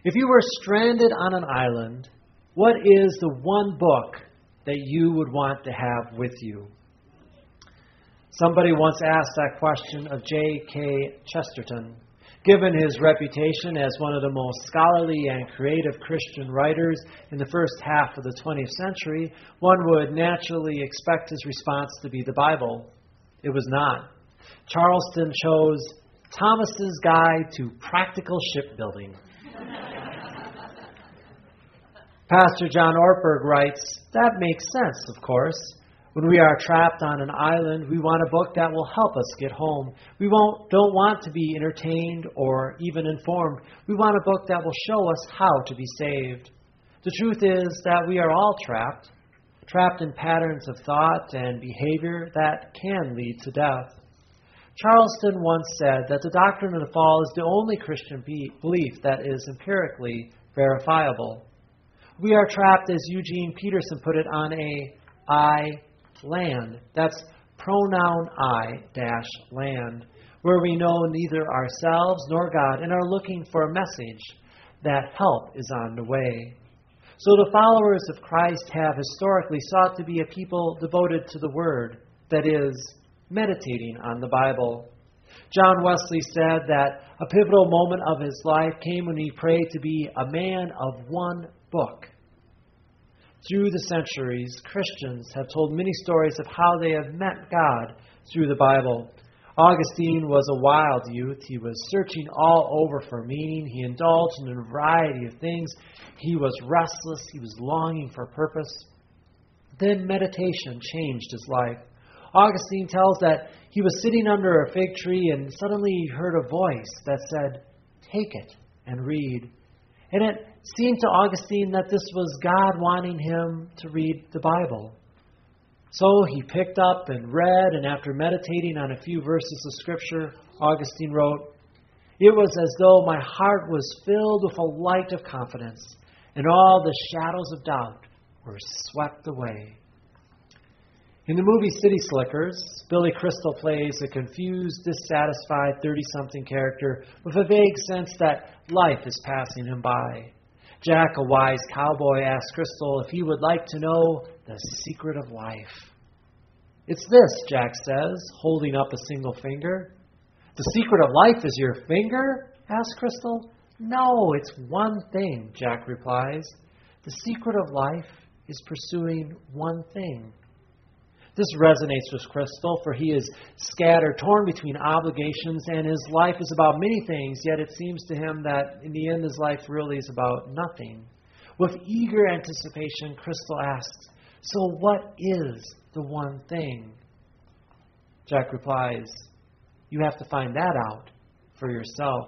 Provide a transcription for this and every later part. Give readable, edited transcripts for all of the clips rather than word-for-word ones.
If you were stranded on an island, what is the one book that you would want to have with you? Somebody once asked that question of G.K. Chesterton. Given his reputation as one of the most scholarly and creative Christian writers in the first half of the 20th century, one would naturally expect his response to be the Bible. It was not. Charleston chose Thomas's Guide to Practical Shipbuilding. Pastor John Ortberg writes, "That makes sense, of course. When we are trapped on an island, we want a book that will help us get home. We don't want to be entertained or even informed. We want a book that will show us how to be saved. The truth is that we are all trapped in patterns of thought and behavior that can lead to death." Charleston once said that the doctrine of the fall is the only Christian belief that is empirically verifiable. We are trapped, as Eugene Peterson put it, on a I-land. That's pronoun I-land, where we know neither ourselves nor God and are looking for a message that help is on the way. So the followers of Christ have historically sought to be a people devoted to the Word, that is, meditating on the Bible. John Wesley said that a pivotal moment of his life came when he prayed to be a man of one book. Through the centuries, Christians have told many stories of how they have met God through the Bible. Augustine was a wild youth. He was searching all over for meaning. He indulged in a variety of things. He was restless. He was longing for purpose. Then meditation changed his life. Augustine tells that he was sitting under a fig tree and suddenly he heard a voice that said, "Take it and read." And it seemed to Augustine that this was God wanting him to read the Bible. So he picked up and read, and after meditating on a few verses of Scripture, Augustine wrote, "It was as though my heart was filled with a light of confidence, and all the shadows of doubt were swept away." In the movie City Slickers, Billy Crystal plays a confused, dissatisfied 30-something character with a vague sense that life is passing him by. Jack, a wise cowboy, asks Crystal if he would like to know the secret of life. "It's this," Jack says, holding up a single finger. "The secret of life is your finger?" asks Crystal. "No, it's one thing," Jack replies. "The secret of life is pursuing one thing." This resonates with Crystal, for he is scattered, torn between obligations, and his life is about many things, yet it seems to him that in the end his life really is about nothing. With eager anticipation, Crystal asks, "So what is the one thing?" Jack replies, "You have to find that out for yourself."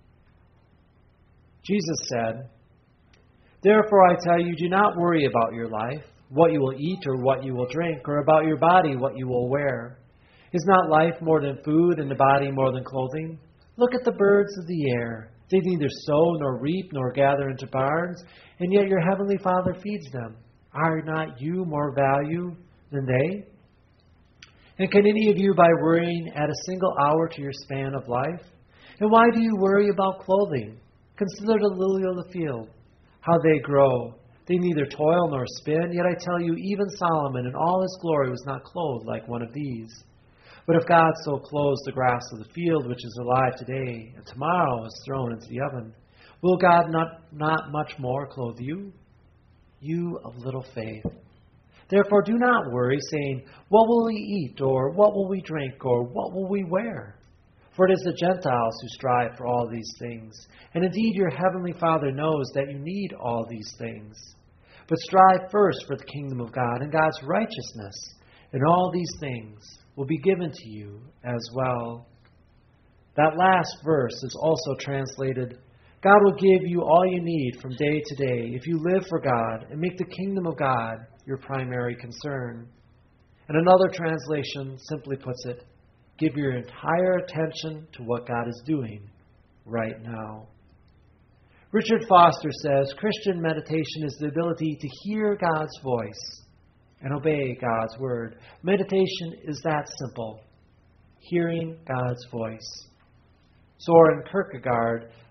Jesus said, "Therefore I tell you, do not worry about your life, what you will eat or what you will drink, or about your body, what you will wear. Is not life more than food and the body more than clothing? Look at the birds of the air. They neither sow nor reap nor gather into barns, and yet your heavenly Father feeds them. Are not you more value than they? And can any of you, by worrying, add a single hour to your span of life? And why do you worry about clothing? Consider the lily of the field, how they grow. They neither toil nor spin, yet I tell you, even Solomon in all his glory was not clothed like one of these. But if God so clothes the grass of the field, which is alive today, and tomorrow is thrown into the oven, will God not much more clothe you? You of little faith. Therefore do not worry, saying, what will we eat, or what will we drink, or what will we wear? For it is the Gentiles who strive for all these things. And indeed your heavenly Father knows that you need all these things. But strive first for the kingdom of God and God's righteousness, and all these things will be given to you as well." That last verse is also translated, "God will give you all you need from day to day if you live for God and make the kingdom of God your primary concern." And another translation simply puts it, "Give your entire attention to what God is doing right now." Richard Foster says, Christian meditation is the ability to hear God's voice and obey God's word. Meditation is that simple, hearing God's voice. Soren Kierkegaard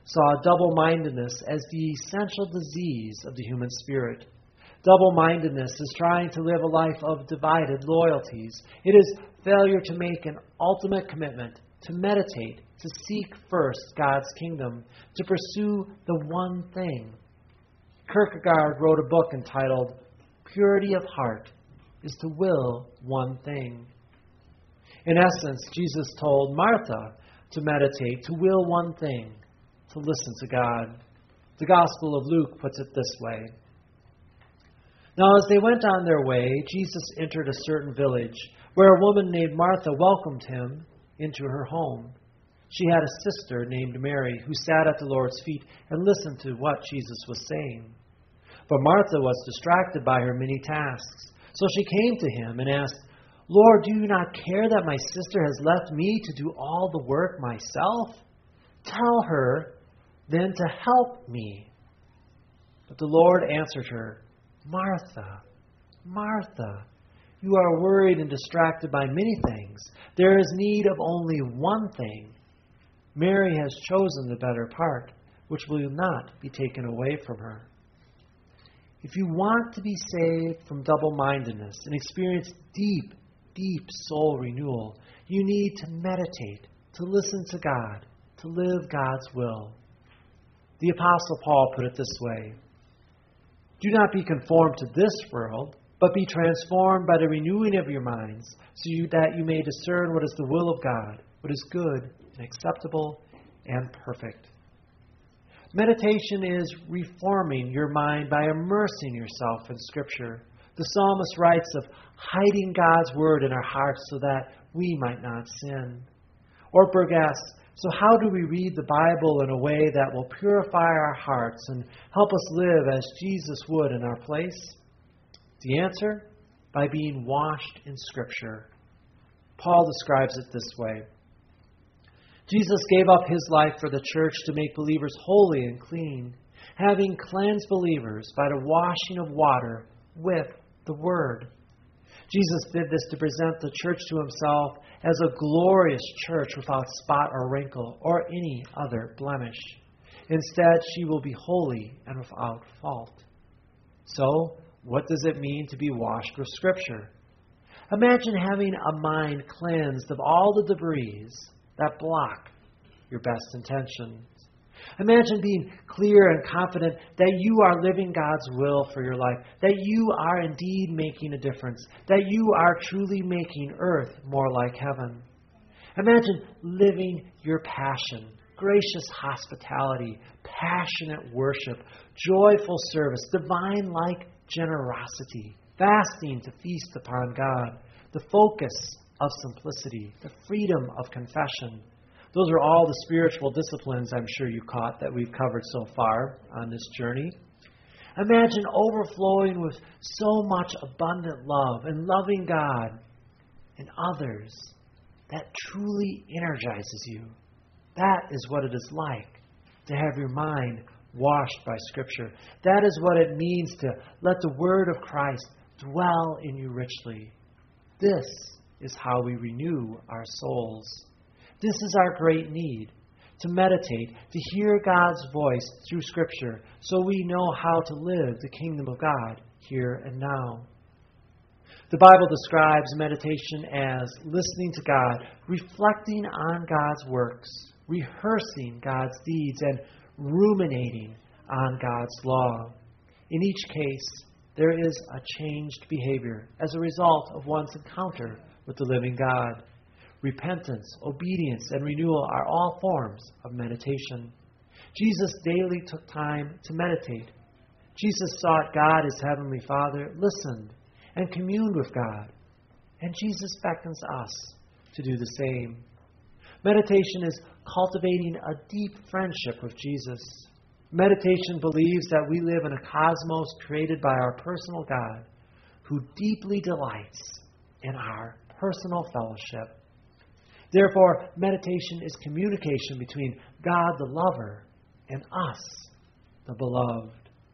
saw double-mindedness as the essential disease of the human spirit. Double-mindedness is trying to live a life of divided loyalties. It is failure to make an ultimate commitment, to meditate, to seek first God's kingdom, to pursue the one thing. Kierkegaard wrote a book entitled Purity of Heart is to will one thing. In essence, Jesus told Martha to meditate, to will one thing, to listen to God. The Gospel of Luke puts it this way. Now, as they went on their way, Jesus entered a certain village where a woman named Martha welcomed him into her home. She had a sister named Mary who sat at the Lord's feet and listened to what Jesus was saying. But Martha was distracted by her many tasks. So she came to him and asked, Lord, do you not care that my sister has left me to do all the work myself? Tell her then to help me. But the Lord answered her, Martha, Martha, you are worried and distracted by many things. There is need of only one thing. Mary has chosen the better part, which will not be taken away from her. If you want to be saved from double-mindedness and experience deep, deep soul renewal, you need to meditate, to listen to God, to live God's will. The Apostle Paul put it this way, do not be conformed to this world, but be transformed by the renewing of your minds, so that you may discern what is the will of God, what is good and acceptable and perfect. Meditation is reforming your mind by immersing yourself in Scripture. The psalmist writes of hiding God's Word in our hearts so that we might not sin. Ortberg asks, so how do we read the Bible in a way that will purify our hearts and help us live as Jesus would in our place? The answer? By being washed in Scripture. Paul describes it this way. Jesus gave up his life for the church to make believers holy and clean, having cleansed believers by the washing of water with the Word. Jesus did this to present the church to himself as a glorious church without spot or wrinkle or any other blemish. Instead, she will be holy and without fault. So, what does it mean to be washed with Scripture? Imagine having a mind cleansed of all the debris that block your best intentions. Imagine being clear and confident that you are living God's will for your life, that you are indeed making a difference, that you are truly making earth more like heaven. Imagine living your passion, gracious hospitality, passionate worship, joyful service, divine-like generosity, fasting to feast upon God, the focus of simplicity, the freedom of confession. Those are all the spiritual disciplines I'm sure you caught that we've covered so far on this journey. Imagine overflowing with so much abundant love and loving God and others that truly energizes you. That is what it is like to have your mind washed by Scripture. That is what it means to let the Word of Christ dwell in you richly. This is how we renew our souls. This is our great need, to meditate, to hear God's voice through Scripture so we know how to live the kingdom of God here and now. The Bible describes meditation as listening to God, reflecting on God's works, rehearsing God's deeds, and ruminating on God's law. In each case, there is a changed behavior as a result of one's encounter with the living God. Repentance, obedience, and renewal are all forms of meditation. Jesus daily took time to meditate. Jesus sought God as Heavenly Father, listened, and communed with God. And Jesus beckons us to do the same. Meditation is cultivating a deep friendship with Jesus. Meditation believes that we live in a cosmos created by our personal God, who deeply delights in our personal fellowship. Therefore, meditation is communication between God the lover and us, the beloved.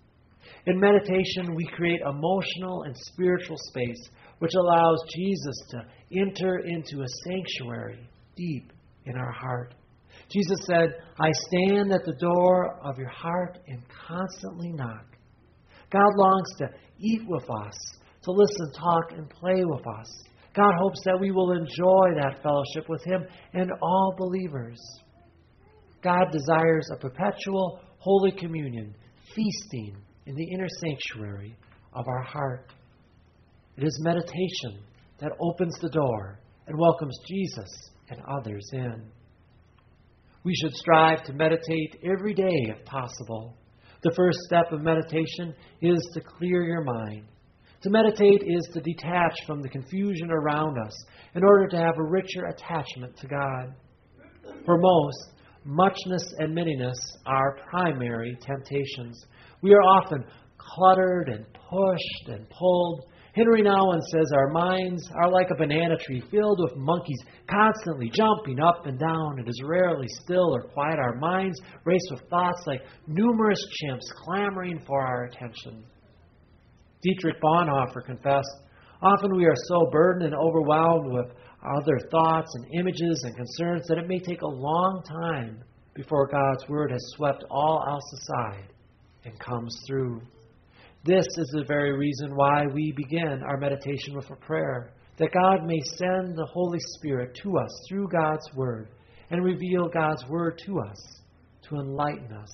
In meditation, we create emotional and spiritual space which allows Jesus to enter into a sanctuary deep in our heart. Jesus said, I stand at the door of your heart and constantly knock. God longs to eat with us, to listen, talk, and play with us. God hopes that we will enjoy that fellowship with Him and all believers. God desires a perpetual Holy Communion, feasting in the inner sanctuary of our heart. It is meditation that opens the door and welcomes Jesus and others in. We should strive to meditate every day if possible. The first step of meditation is to clear your mind. To meditate is to detach from the confusion around us in order to have a richer attachment to God. For most, muchness and manyness are primary temptations. We are often cluttered and pushed and pulled. Henry Nouwen says our minds are like a banana tree filled with monkeys constantly jumping up and down. It is rarely still or quiet. Our minds race with thoughts like numerous chimps clamoring for our attention. Dietrich Bonhoeffer confessed, often we are so burdened and overwhelmed with other thoughts and images and concerns that it may take a long time before God's Word has swept all else aside and comes through. This is the very reason why we begin our meditation with a prayer, that God may send the Holy Spirit to us through God's Word and reveal God's Word to us to enlighten us.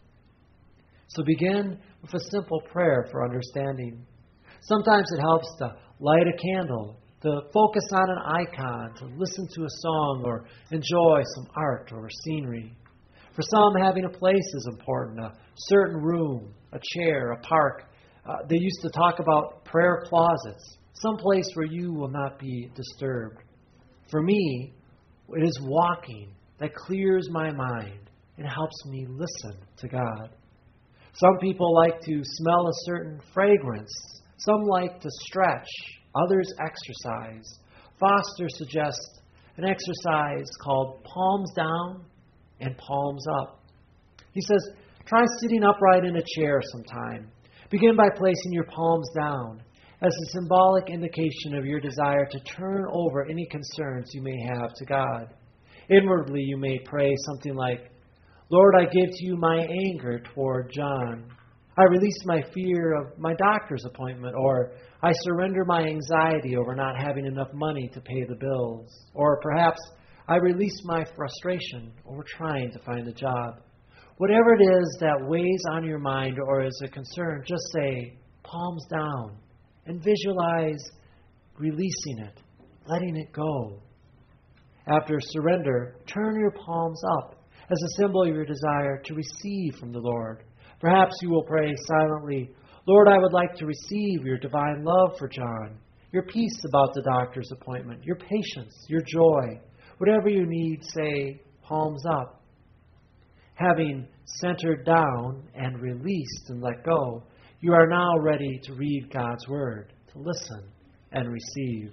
So begin with a simple prayer for understanding. Sometimes it helps to light a candle, to focus on an icon, to listen to a song, or enjoy some art or scenery. For some, having a place is important, a certain room, a chair, a park. They used to talk about prayer closets, some place where you will not be disturbed. For me, it is walking that clears my mind and helps me listen to God. Some people like to smell a certain fragrance. Some like to stretch. Others exercise. Foster suggests an exercise called palms down and palms up. He says, try sitting upright in a chair sometime. Begin by placing your palms down as a symbolic indication of your desire to turn over any concerns you may have to God. Inwardly, you may pray something like, Lord, I give to you my anger toward John. I release my fear of my doctor's appointment, or I surrender my anxiety over not having enough money to pay the bills. Or perhaps I release my frustration over trying to find a job. Whatever it is that weighs on your mind or is a concern, just say, palms down, and visualize releasing it, letting it go. After surrender, turn your palms up as a symbol of your desire to receive from the Lord. Perhaps you will pray silently, Lord, I would like to receive your divine love for John, your peace about the doctor's appointment, your patience, your joy. Whatever you need, say, palms up. Having centered down and released and let go, you are now ready to read God's Word, to listen and receive.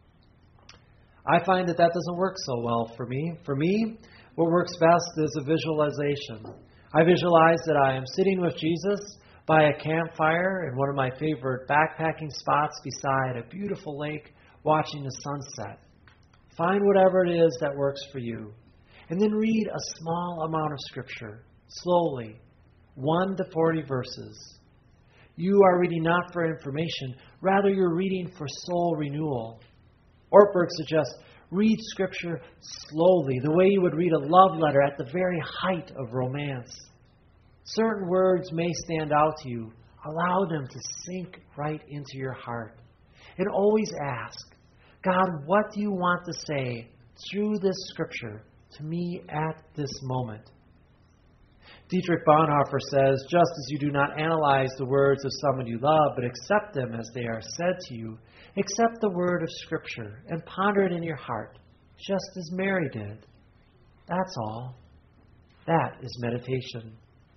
I find that doesn't work so well for me. For me, what works best is a visualization. I visualize that I am sitting with Jesus by a campfire in one of my favorite backpacking spots beside a beautiful lake, watching the sunset. Find whatever it is that works for you. And then read a small amount of Scripture, slowly, 1 to 40 verses. You are reading not for information, rather you're reading for soul renewal. Ortberg suggests read Scripture slowly, the way you would read a love letter at the very height of romance. Certain words may stand out to you. Allow them to sink right into your heart. And always ask, God, what do you want to say through this Scripture to me at this moment? Dietrich Bonhoeffer says, just as you do not analyze the words of someone you love, but accept them as they are said to you, accept the word of Scripture and ponder it in your heart, just as Mary did. That's all. That is meditation.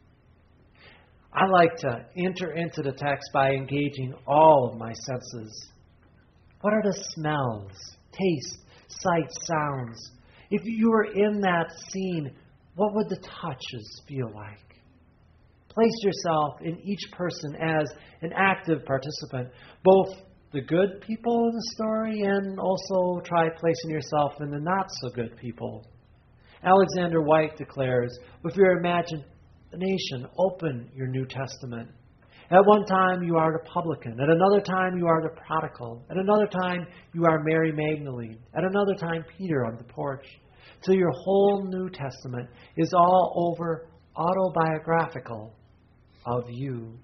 I like to enter into the text by engaging all of my senses. What are the smells, taste, sight, sounds? If you were in that scene, what would the touches feel like? Place yourself in each person as an active participant, both the good people in the story and also try placing yourself in the not-so-good people. Alexander White declares, with your imagination, open your New Testament. At one time you are the publican. At another time you are the prodigal. At another time you are Mary Magdalene. At another time Peter on the porch. Till your whole New Testament is all over autobiographical of you.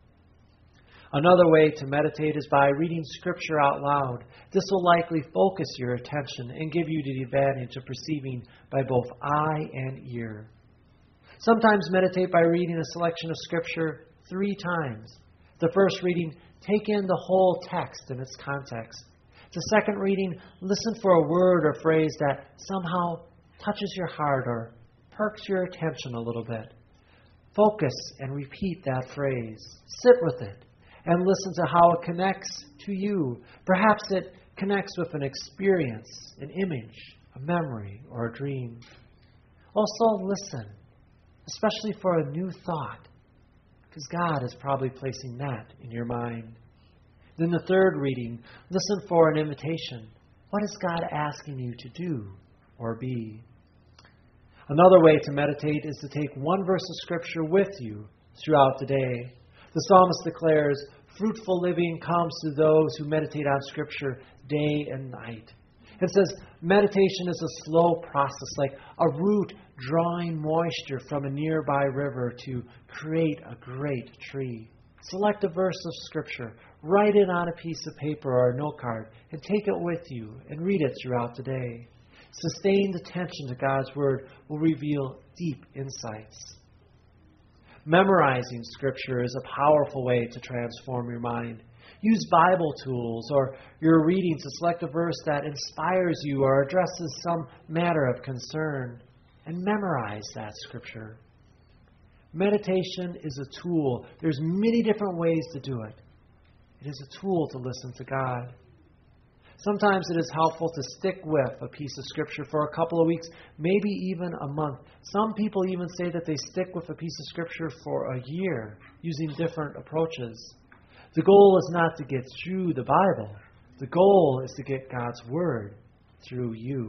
Another way to meditate is by reading Scripture out loud. This will likely focus your attention and give you the advantage of perceiving by both eye and ear. Sometimes meditate by reading a selection of Scripture 3 times. The first reading, take in the whole text in its context. The second reading, listen for a word or phrase that somehow touches your heart or perks your attention a little bit. Focus and repeat that phrase. Sit with it and listen to how it connects to you. Perhaps it connects with an experience, an image, a memory, or a dream. Also listen, especially for a new thought, because God is probably placing that in your mind. Then the third reading, listen for an invitation. What is God asking you to do or be? Another way to meditate is to take one verse of Scripture with you throughout the day. The psalmist declares, fruitful living comes to those who meditate on Scripture day and night. It says meditation is a slow process, like a root drawing moisture from a nearby river to create a great tree. Select a verse of Scripture, write it on a piece of paper or a note card, and take it with you and read it throughout the day. Sustained attention to God's Word will reveal deep insights. Memorizing Scripture is a powerful way to transform your mind. Use Bible tools or your reading to select a verse that inspires you or addresses some matter of concern, and memorize that Scripture. Meditation is a tool. There's many different ways to do it. It is a tool to listen to God. Sometimes it is helpful to stick with a piece of Scripture for a couple of weeks, maybe even a month. Some people even say that they stick with a piece of Scripture for a year, using different approaches. The goal is not to get through the Bible. The goal is to get God's Word through you.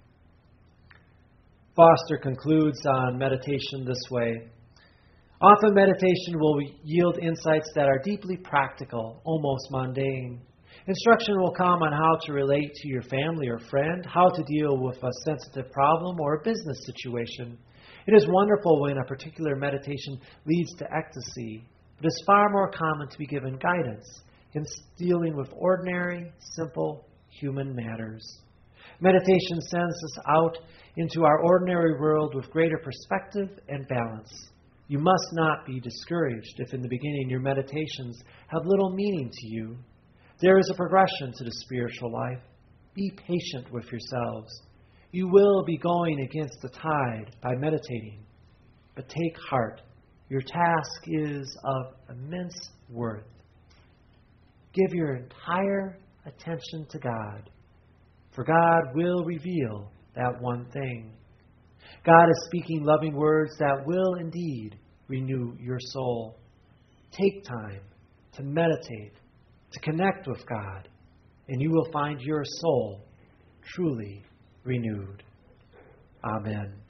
Foster concludes on meditation this way. Often meditation will yield insights that are deeply practical, almost mundane. Instruction will come on how to relate to your family or friend, how to deal with a sensitive problem or a business situation. It is wonderful when a particular meditation leads to ecstasy, but it's far more common to be given guidance in dealing with ordinary, simple human matters. Meditation sends us out into our ordinary world with greater perspective and balance. You must not be discouraged if in the beginning your meditations have little meaning to you. There is a progression to the spiritual life. Be patient with yourselves. You will be going against the tide by meditating. But take heart. Your task is of immense worth. Give your entire attention to God, for God will reveal that one thing. God is speaking loving words that will indeed renew your soul. Take time to meditate, to connect with God, and you will find your soul truly renewed. Amen.